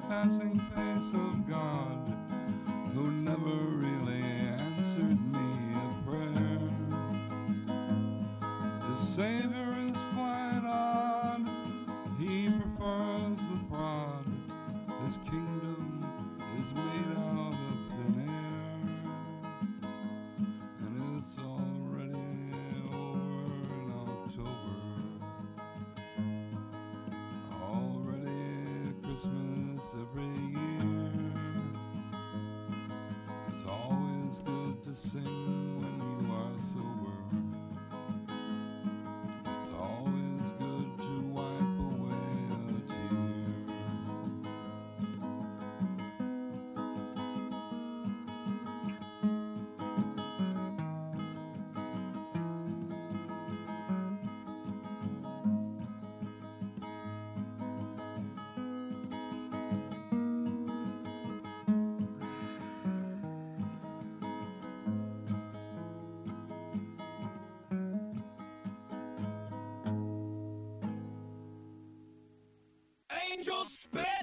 passing face of God, who never really answered me a prayer. The Savior is quite odd, he prefers the prod. His kingdom is made out of thin air, and it's already over in October. Already Christmas every year. It's always good to sing when you are sober. It's always good to wipe away a tear. Angel Spit!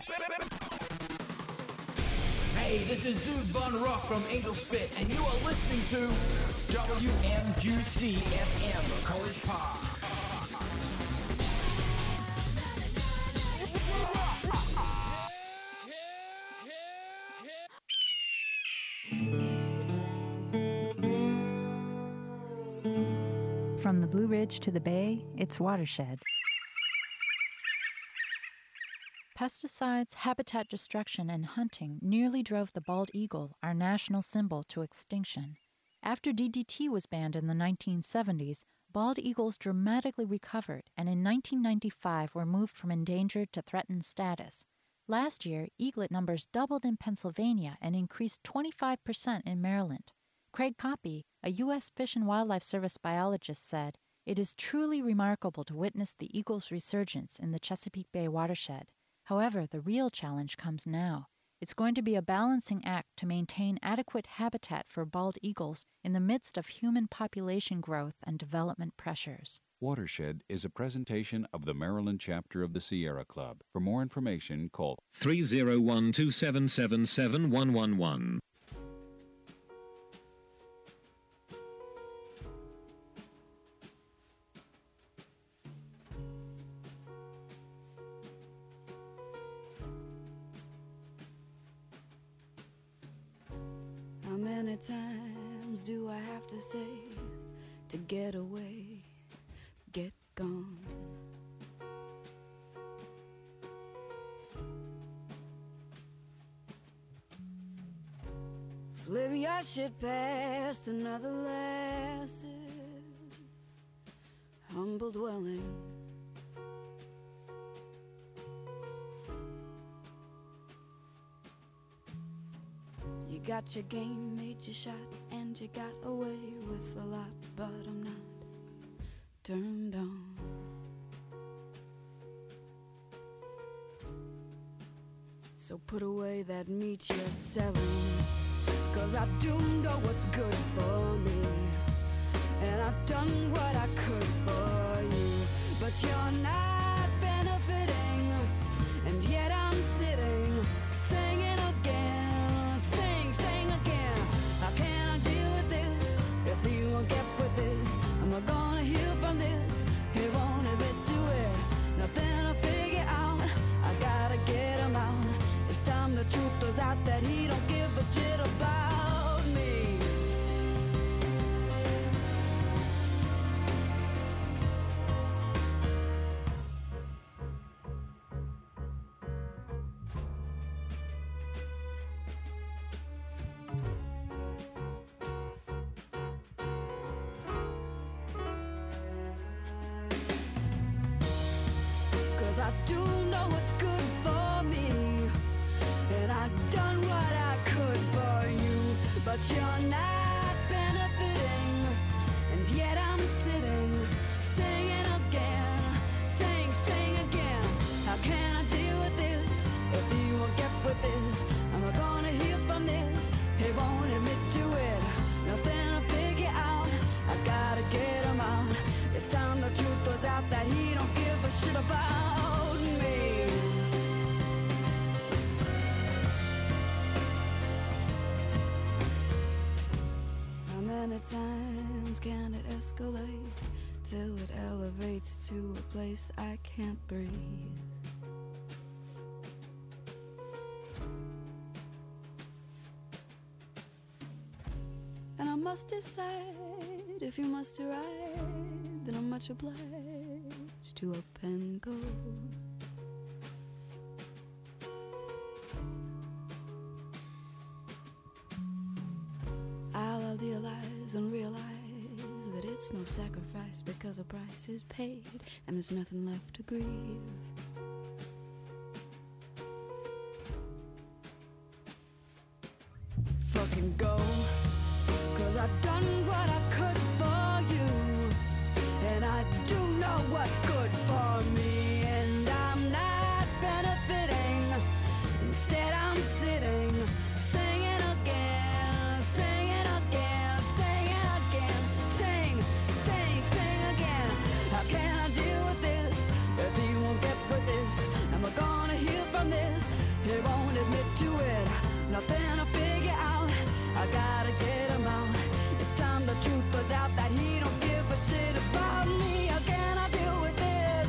Hey, this is Zood Von Rock from Angel Spit, and you are listening to WMQC FM, College Park. From the Blue Ridge to the Bay, it's Watershed. Pesticides, habitat destruction, and hunting nearly drove the bald eagle, our national symbol, to extinction. After DDT was banned in the 1970s, bald eagles dramatically recovered and in 1995 were moved from endangered to threatened status. Last year, eaglet numbers doubled in Pennsylvania and increased 25% in Maryland. Craig Coppy, a U.S. Fish and Wildlife Service biologist, said, "It is truly remarkable to witness the eagle's resurgence in the Chesapeake Bay watershed. However, the real challenge comes now. It's going to be a balancing act to maintain adequate habitat for bald eagles in the midst of human population growth and development pressures." Watershed is a presentation of the Maryland chapter of the Sierra Club. For more information, call 301-277-7111. How many times do I have to say to get away, get gone? Flip your shit past another lass's humble dwelling. You got your game, made your shot, and you got away with a lot, but I'm not turned on. So put away that meat you're selling, 'cause I do know what's good for me, and I've done what I could for you, but you're not benefiting, and yet I'm sitting, singing again, sing again. How can I deal with this if you won't get with this? Am I gonna heal from this? He won't admit to it, nothing to figure out, I gotta get him out. It's time the truth was out that he don't give a shit about me. I do know what's good for me, and I've done what I could for you, but you're not benefiting, and yet I'm sitting, singing again, sing again. How can I deal with this if you won't get with this? Am I gonna heal from this? He won't admit to it, nothing to figure out, I gotta get him out. It's time the truth was out that he don't give a shit about me. times can it escalate till it elevates to a place I can't breathe? And I must decide if you must arrive, then I'm much obliged to up and go. I'll idealize and realize that it's no sacrifice because a price is paid and there's nothing left to grieve. Fucking go, 'cause I've done what I could for you, and I do know what's good for me, and I'm not benefiting. Instead I'm sitting, singing again, singing again, singing again, sing again. How can I deal with this if he won't get with this? Am I gonna heal from this? He won't admit to it. Nothing to figure out. I gotta get him out. It's time the truth was out that he don't give a shit about me. How can I deal with this?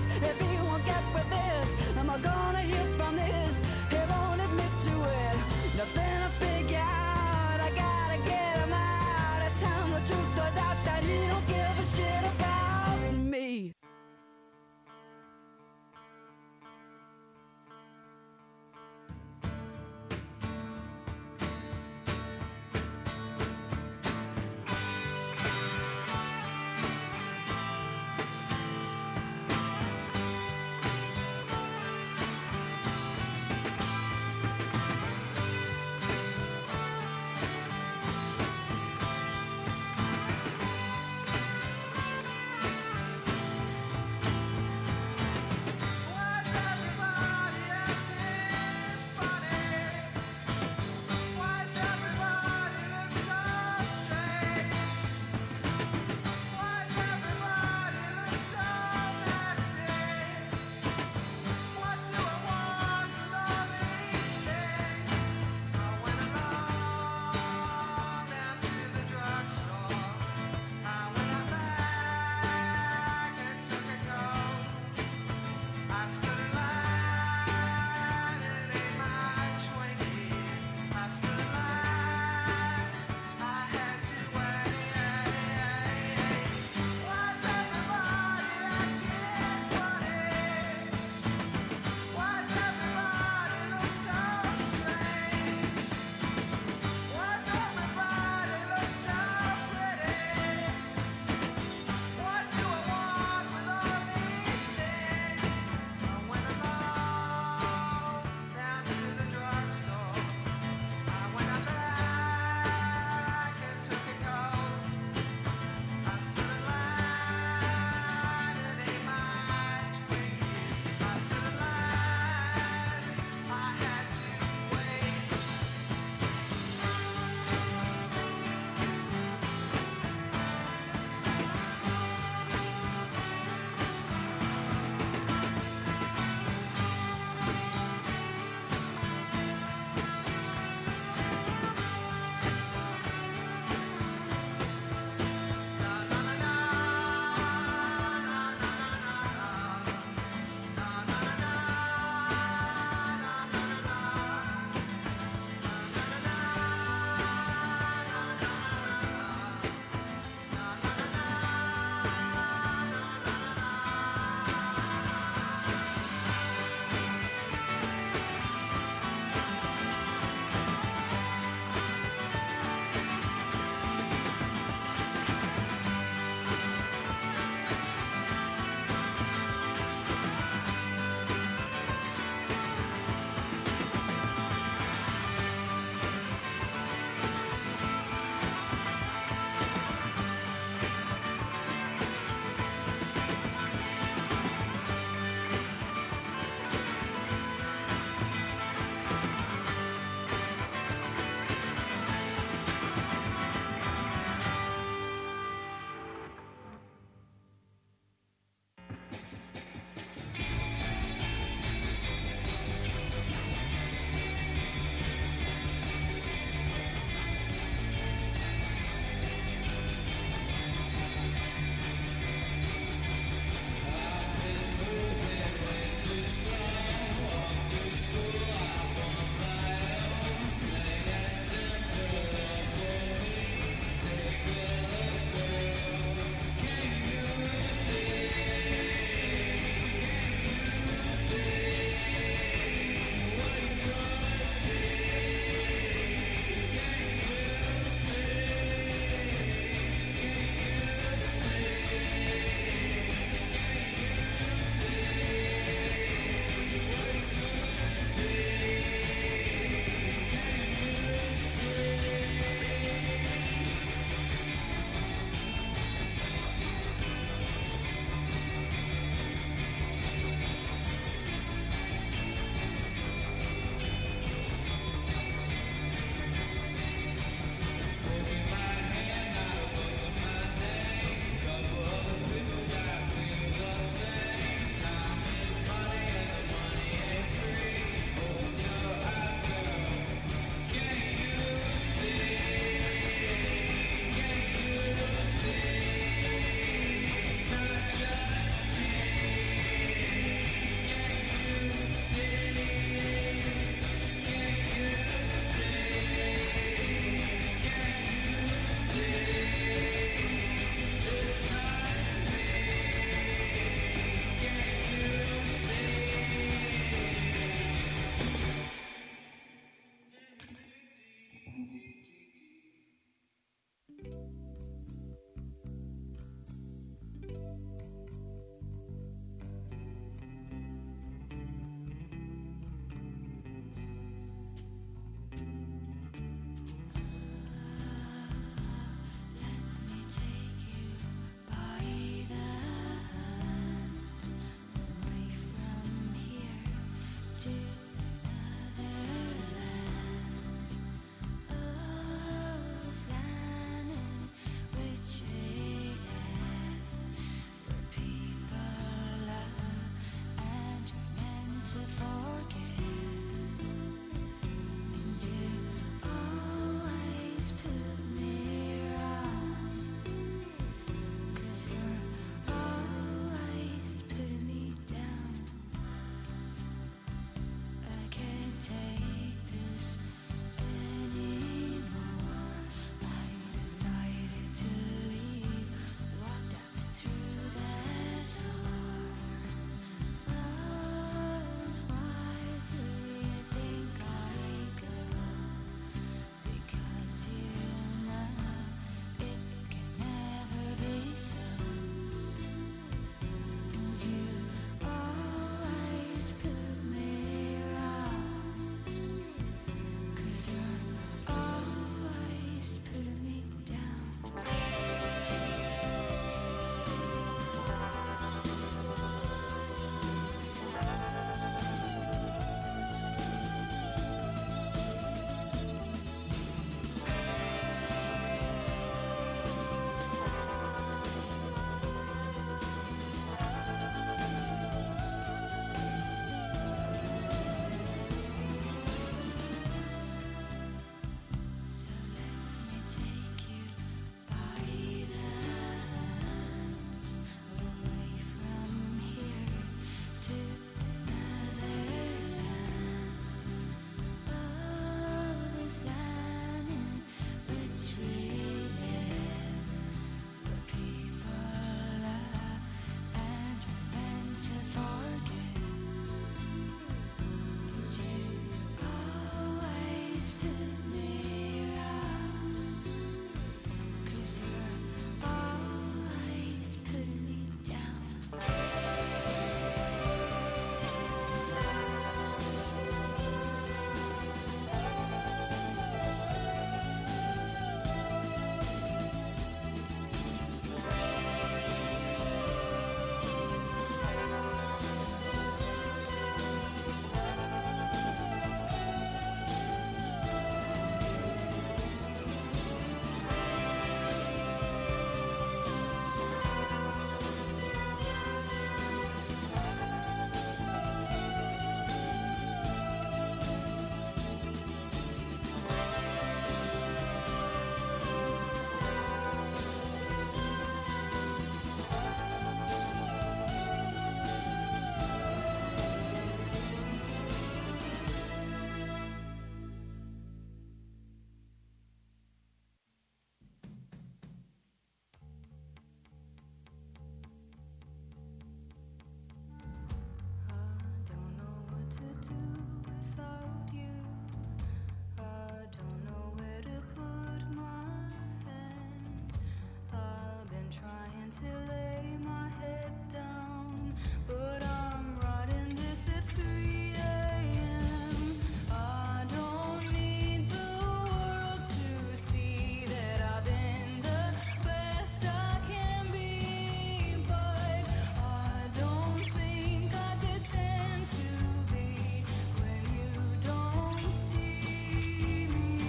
to do without you. I don't know where to put my hands. I've been trying to lay my head down, but I'm writing this at 3 a.m. I don't need the world to see that I've been the best I can be, but I don't think I could stand to be where you don't see me.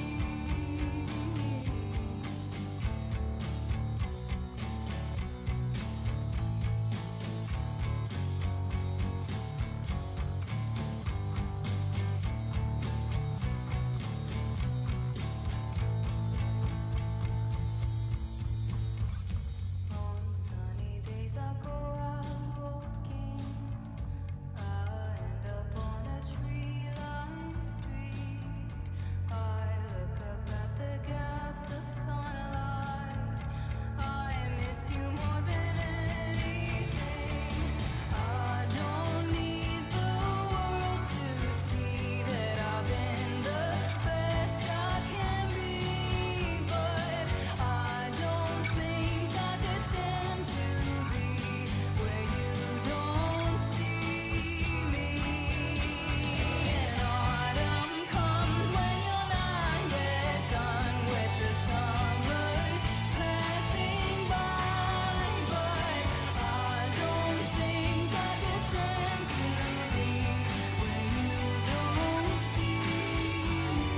On sunny days I go out walking. I end up on a tree-lined street. I look up at the gaps of sunlight. I miss you more than anything. I don't need the world to see that I've been the best I can be, but I don't think I could stand to be where you don't see me. And autumn comes when you're not yet done with the summer passing by, but I don't think I could stand to be where you don't see me.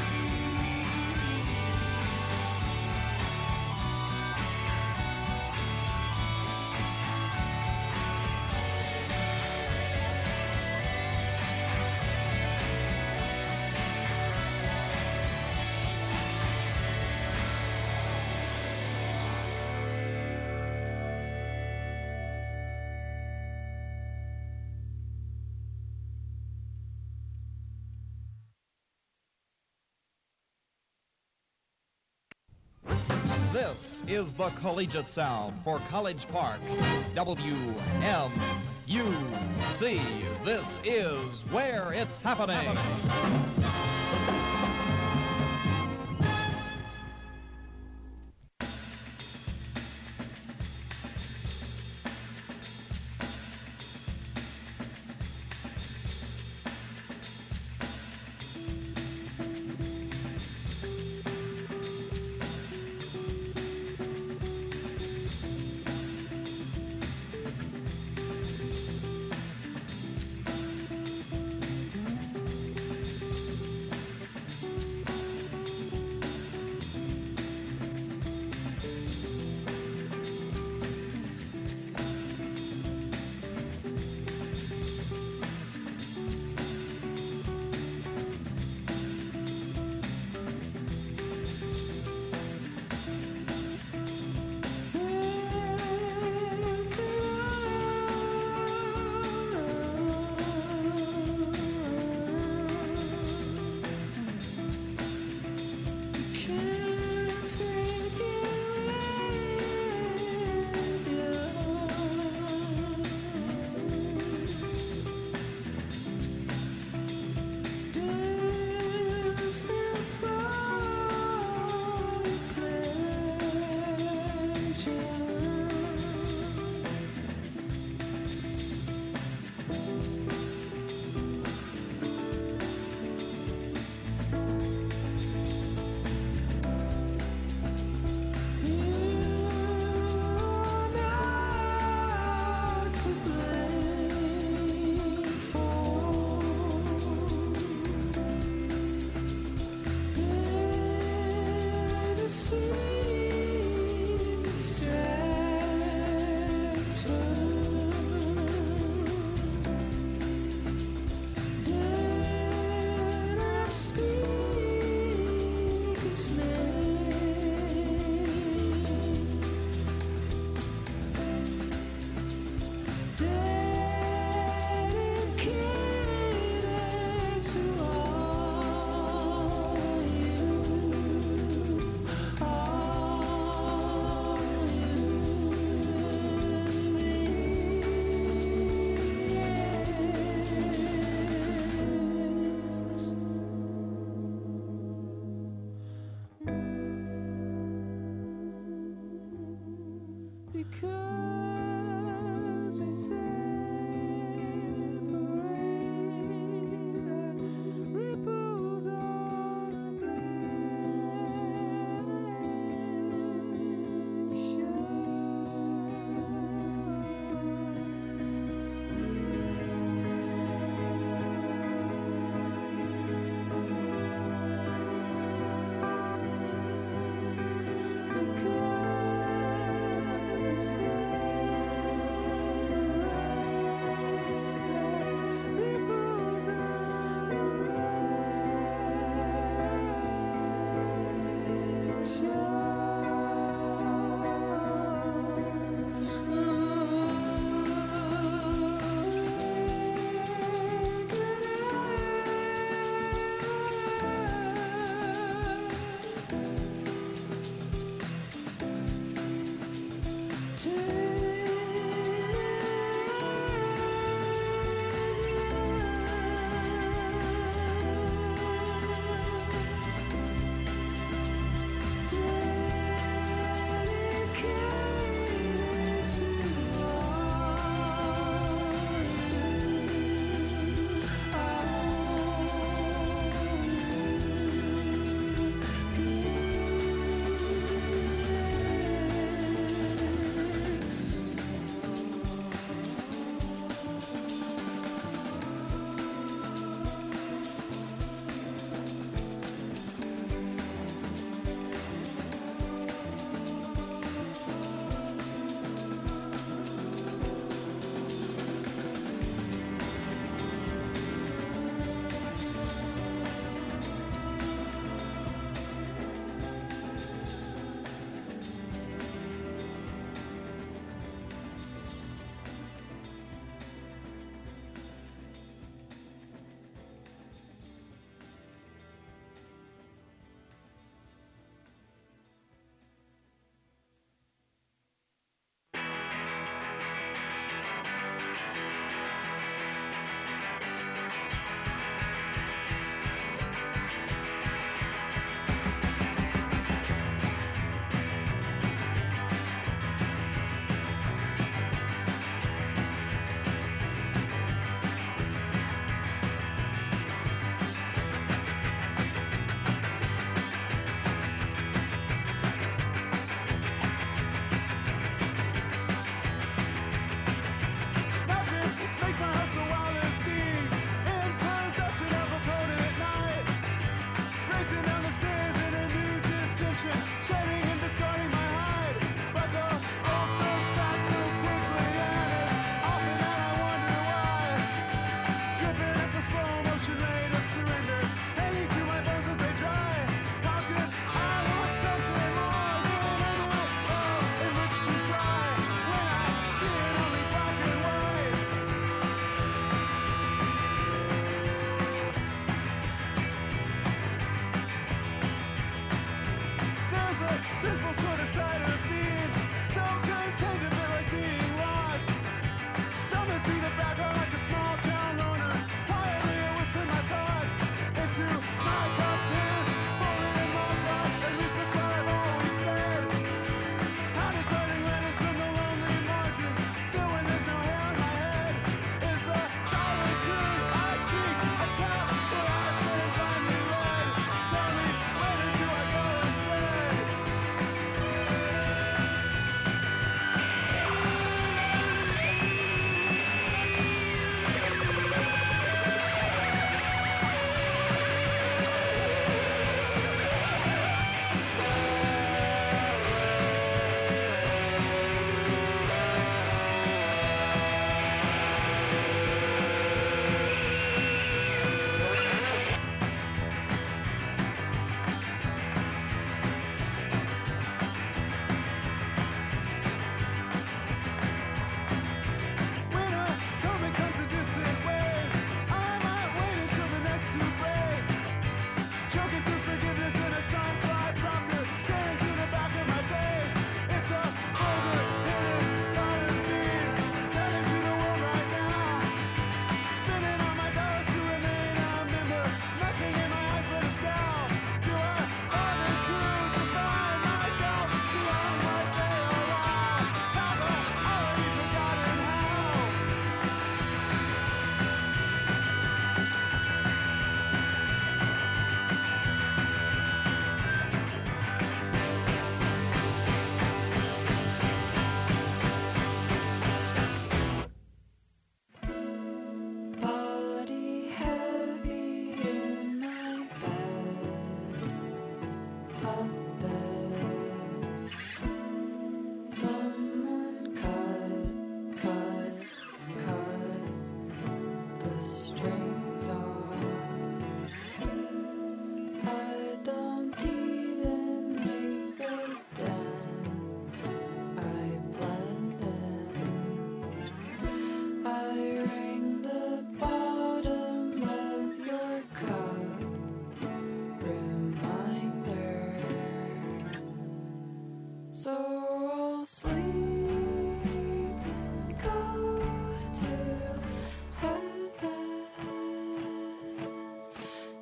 This is the collegiate sound for College Park, WMUC. This is where it's happening.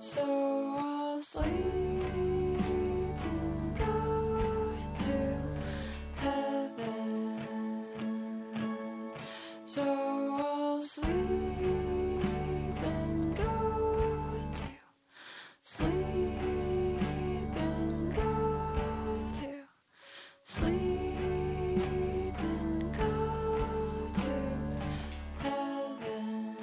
So I'll sleep and go to heaven. So I'll sleep and go to sleep and go to sleep and go to heaven.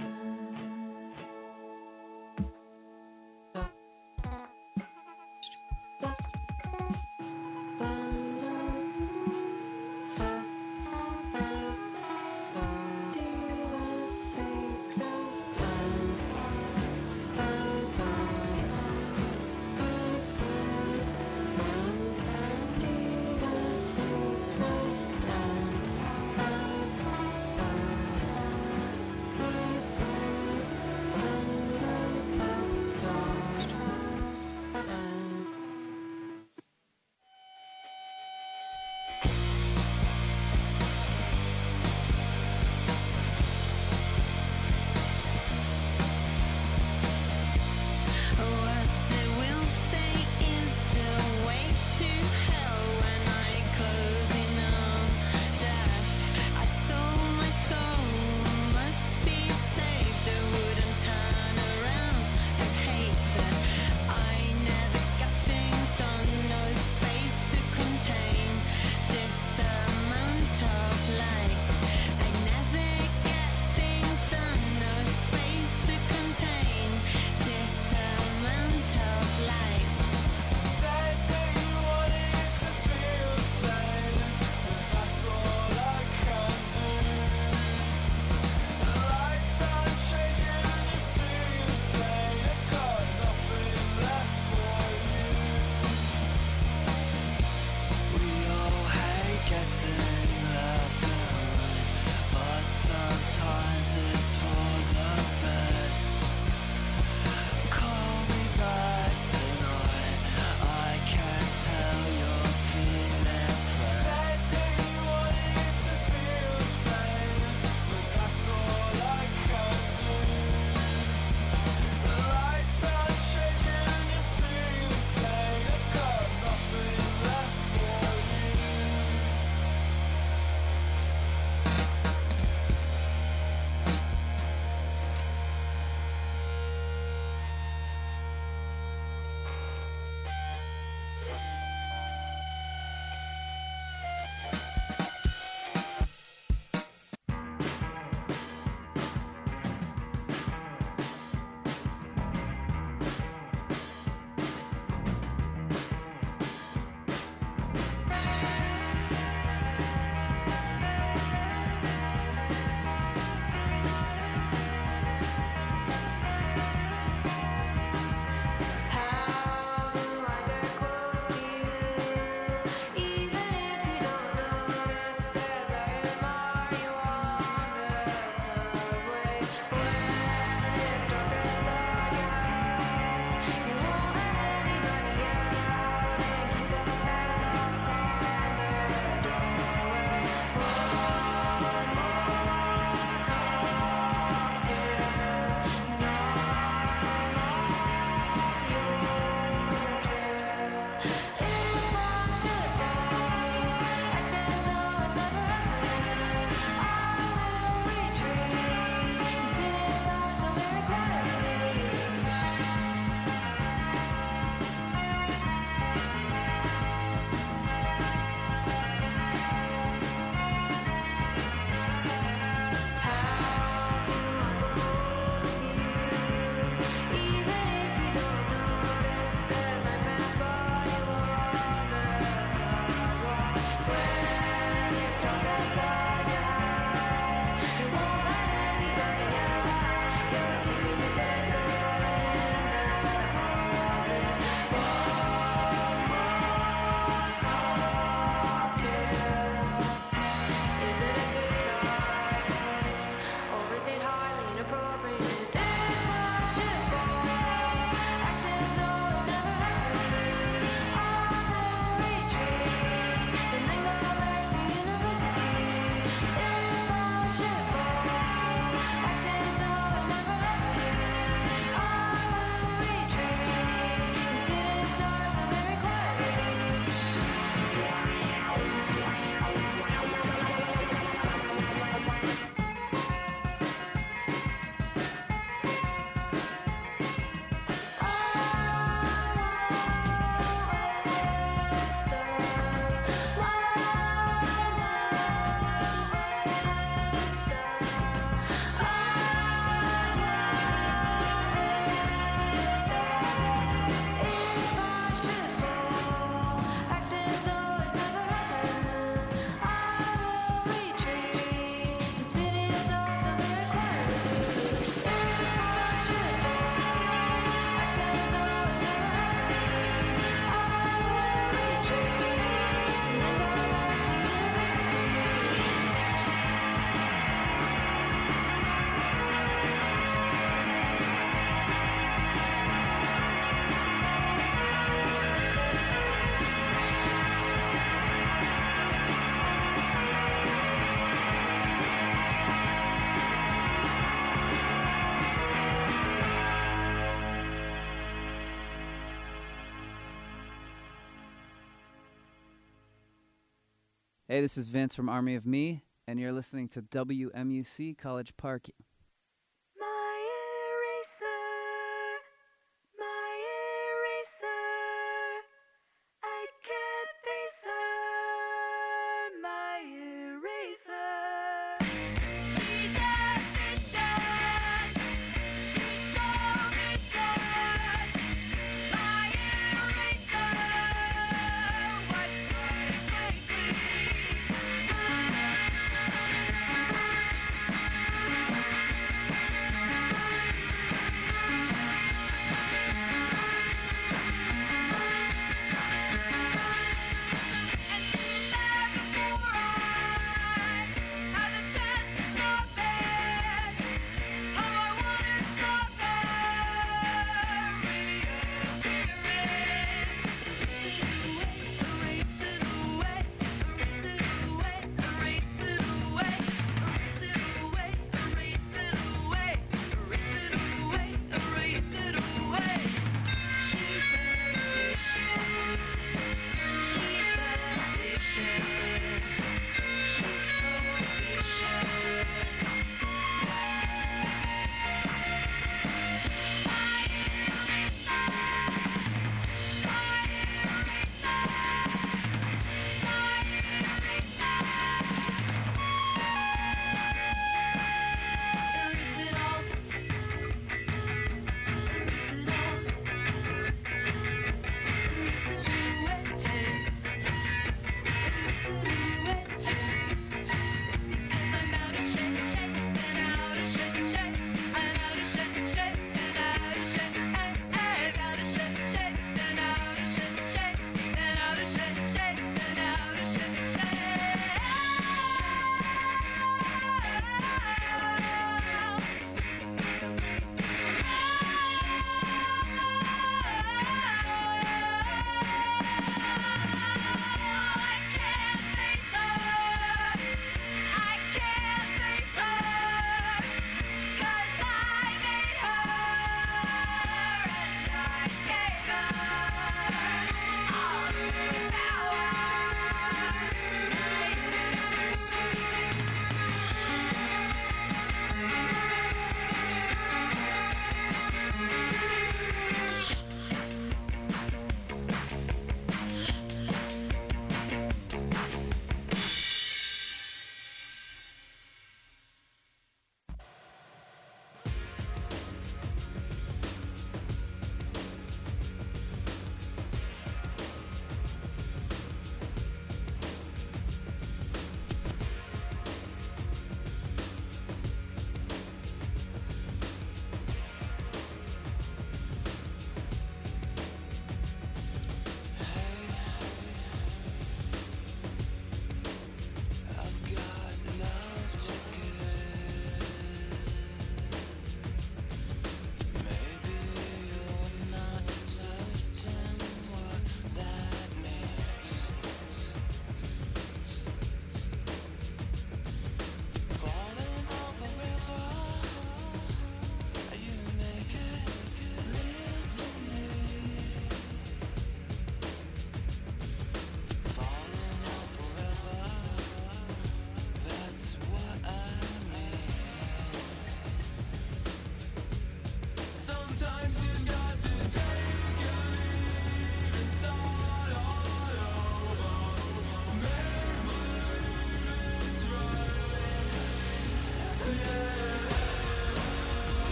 Hey, this is Vince from Army of Me, and you're listening to WMUC College Park. My eraser, I can't face her, my eraser. She's efficient, she's so vicious, my eraser, what's my thinking?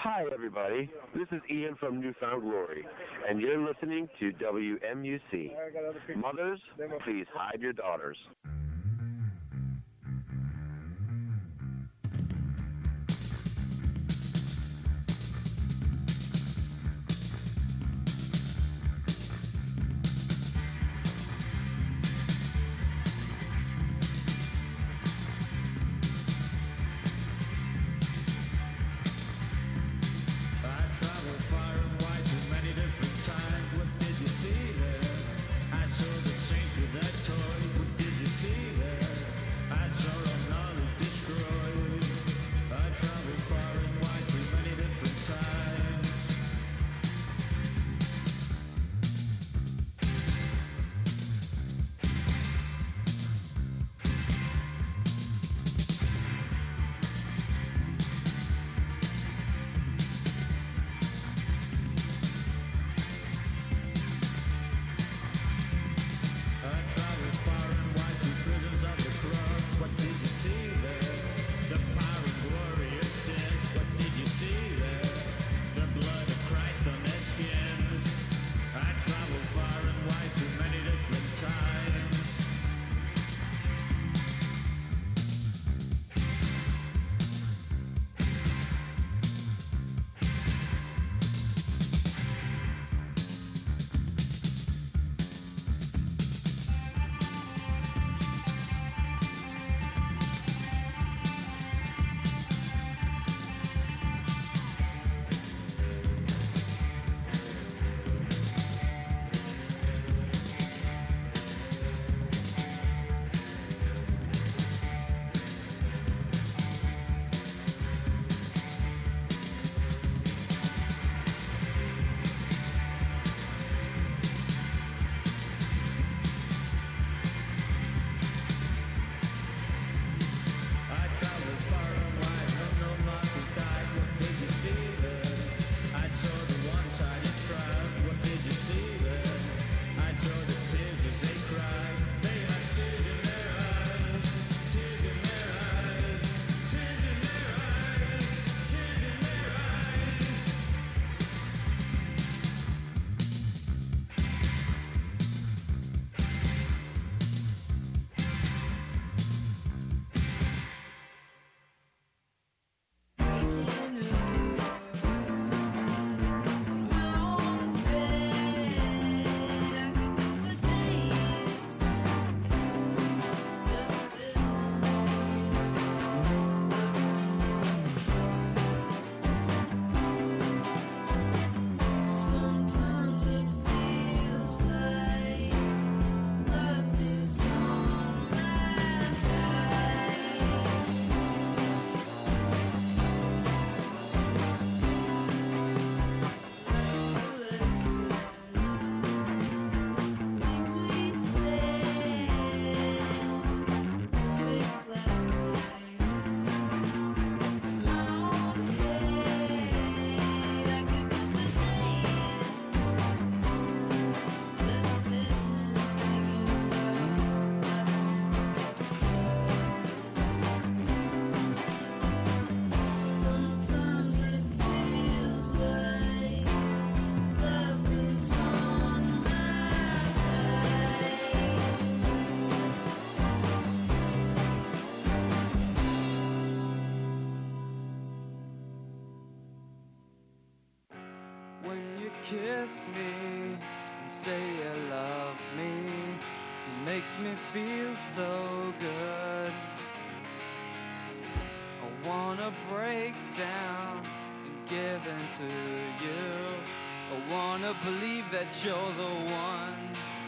Hi, everybody. This is Ian from Newfound Glory, and you're listening to WMUC. Mothers, please hide your daughters. Kiss me and say you love me. It makes me feel so good. I wanna break down and give in to you. I wanna believe that you're the one.